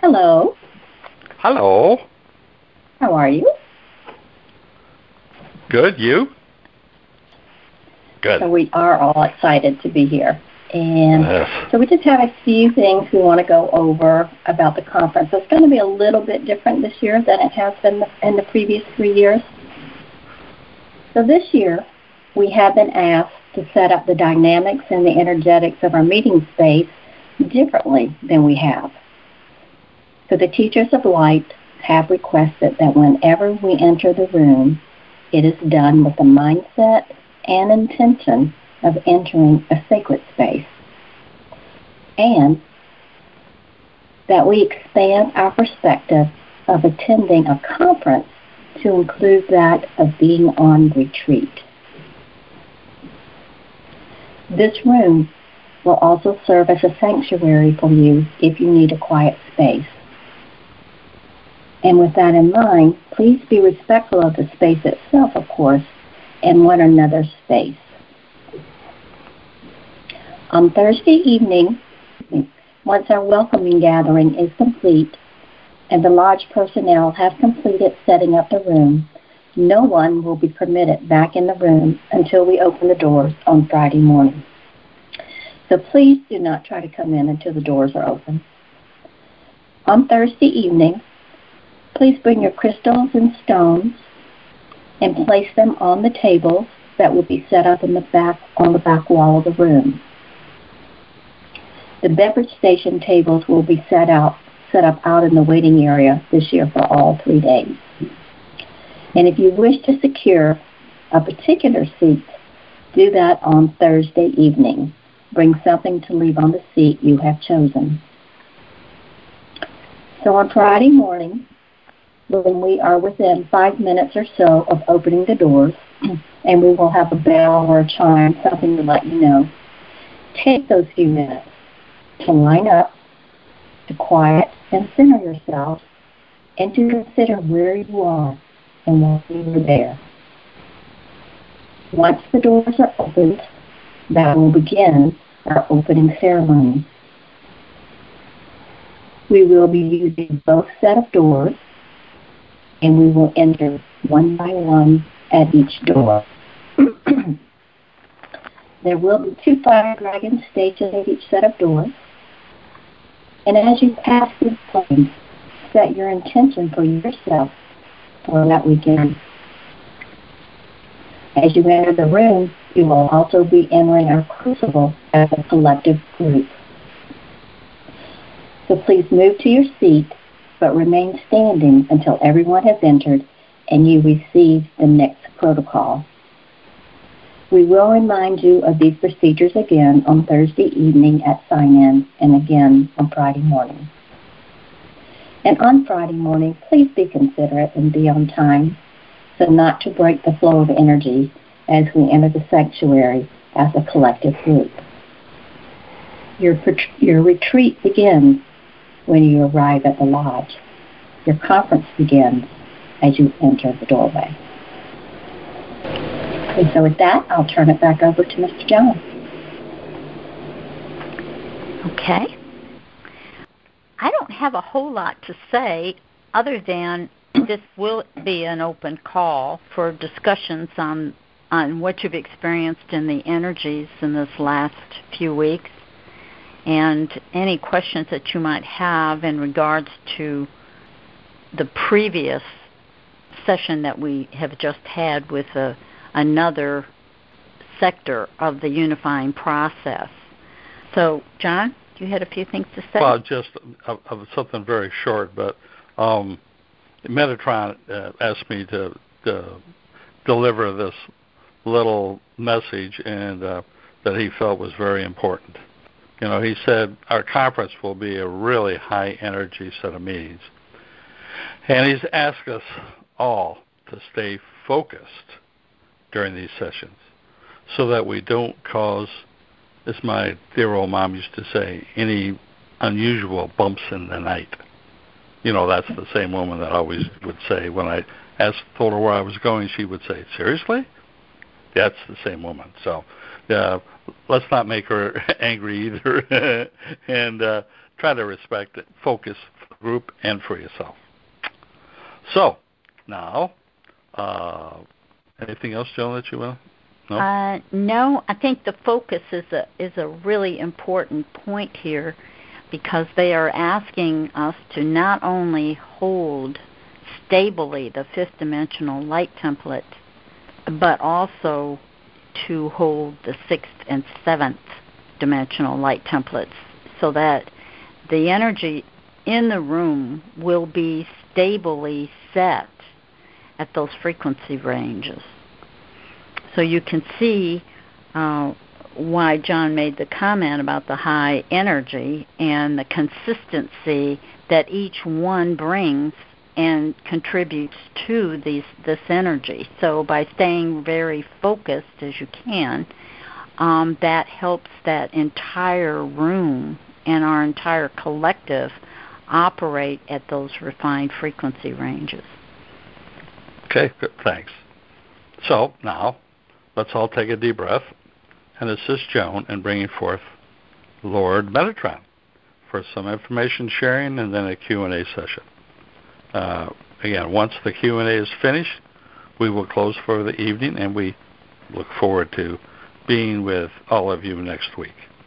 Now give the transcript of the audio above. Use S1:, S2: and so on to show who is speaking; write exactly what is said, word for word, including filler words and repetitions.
S1: Hello.
S2: Hello.
S1: How are you?
S2: Good. You? Good.
S1: So we are all excited to be here. And
S2: yes.
S1: so we just have a few things we want to go over about the conference. So it's going to be a little bit different this year than it has been in the previous three years. So this year, we have been asked to set up the dynamics and the energetics of our meeting space differently than we have. So the Teachers of Light have requested that whenever we enter the room, it is done with the mindset and intention of entering a sacred space, and that we expand our perspective of attending a conference to include that of being on retreat. This room will also serve as a sanctuary for you if you need a quiet space. And with that in mind, please be respectful of the space itself, of course, and one another's space. On Thursday evening, once our welcoming gathering is complete and the lodge personnel have completed setting up the room, no one will be permitted back in the room until we open the doors on Friday morning. So please do not try to come in until the doors are open. On Thursday evening, please bring your crystals and stones and place them on the tables that will be set up in the back on the back wall of the room. The beverage station tables will be set out set up out in the waiting area this year for all three days. And if you wish to secure a particular seat, do that on Thursday evening. Bring something to leave on the seat you have chosen. So on Friday morning, when we are within five minutes or so of opening the doors, and we will have a bell or a chime, something to let you know, take those few minutes to line up, to quiet and center yourself, and to consider where you are and why you are there. Once the doors are opened, that will begin our opening ceremony. We will be using both set of doors, and we will enter one by one at each door. There will be two fire dragons stationed at each set of doors. And as you pass through the flames, set your intention for yourself for that weekend. As you enter the room, you will also be entering our crucible as a collective group. So please move to your seat, but remain standing until everyone has entered and you receive the next protocol. We will remind you of these procedures again on Thursday evening at sign-in and again on Friday morning. And on Friday morning, please be considerate and be on time so not to break the flow of energy as we enter the sanctuary as a collective group. Your, your retreat begins when you arrive at the lodge. Your conference begins as you enter the doorway. And so with that, I'll turn it back over to Mister Jones.
S3: Okay. I don't have a whole lot to say other than this will be an open call for discussions on, on what you've experienced in the energies in this last few weeks and any questions that you might have in regards to the previous session that we have just had with a another sector of the unifying process. So, John, you had a few things to say?
S2: Well, just uh, uh, something very short, but um, Metatron uh, asked me to, to deliver this little message and uh, that he felt was very important. You know, he said our conference will be a really high-energy set of meetings. And he's asked us all to stay focused during these sessions so that we don't cause, as my dear old mom used to say, any unusual bumps in the night. You know, that's the same woman that always would say, when I asked, told her where I was going, she would say, seriously? That's the same woman. So uh, let's not make her angry either and uh, try to respect it, focus group and for yourself. So, now, uh, anything else, Joan, that you want to know?
S3: Uh, no, I think the focus is a is a really important point here, because they are asking us to not only hold stably the fifth dimensional light template, but also to hold the sixth and seventh dimensional light templates, so that the energy in the room will be stably set at those frequency ranges. So you can see uh, why John made the comment about the high energy and the consistency that each one brings and contributes to these, this energy. So by staying very focused as you can, um, that helps that entire room and our entire collective operate at those refined frequency ranges.
S2: Okay, good, thanks. So now, let's all take a deep breath and assist Joan in bringing forth Lord Metatron for some information sharing and then a Q and A session. Uh, again, once the Q and A is finished, we will close for the evening, and we look forward to being with all of you next week.